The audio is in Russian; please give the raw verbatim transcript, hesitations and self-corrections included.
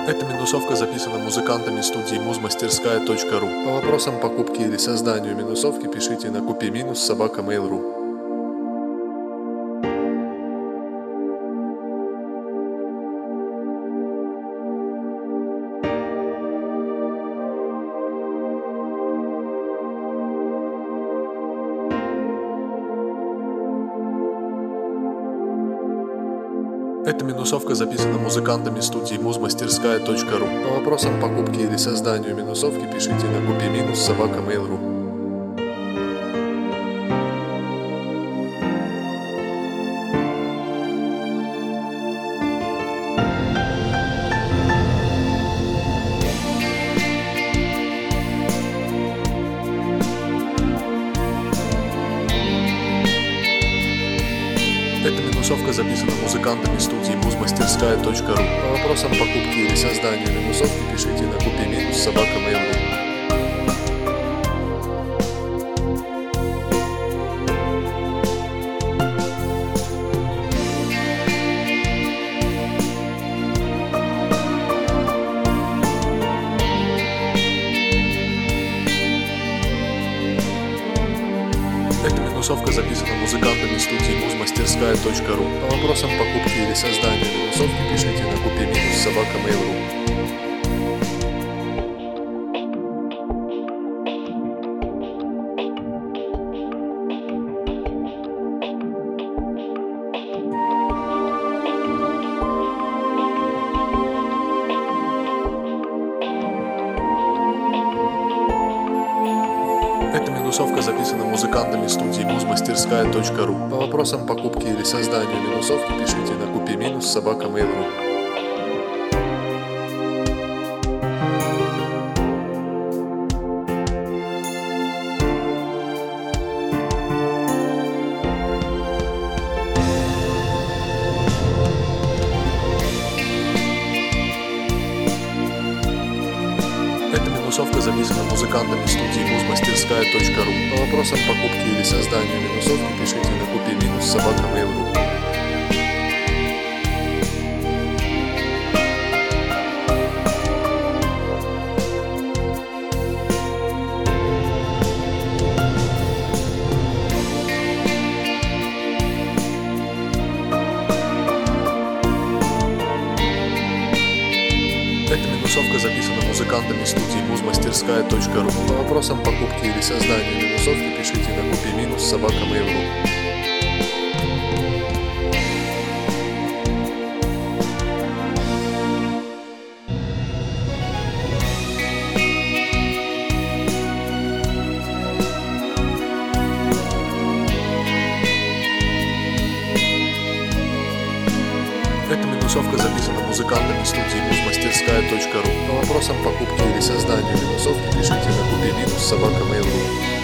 Эта минусовка записана музыкантами студии музмастерская точка ру. По вопросам покупки или созданию минусовки пишите на купи собака мейл точка ру. Эта минусовка записана музыкантами студии музмастерская точка ру. По вопросам покупки или созданию минусовки пишите на купи собака мейл точка ру. Эта минусовка записана музыкантами студии музмастерская точка ру. По вопросам покупки или созданию минусовки пишите на купи собака мейл точка ру. Эта минусовка записана музыкантами студии музмастерская точка ру. По вопросам покупки или созданию минусовки пишите на купи собака мейл точка ру. Эта минусовка записана музыкантами студии музмастерская точка ру. По вопросам покупки или созданию минусовки пишите на купи собака мейл точка ру. Эта минусовка записана музыкантами студии музмастерская точка ру. По вопросам покупки или созданию минусовки пишите на купи собака мейл точка ру. Эта минусовка записана музыкантами студии музмастерская точка ру. По вопросам покупки или созданию минусовки пишите на купи собака мейл точка ру. Эта минусовка записана музыкантами студии музмастерская точка ру. По вопросам покупки или созданию минусовки пишите на купи собака мейл точка ру.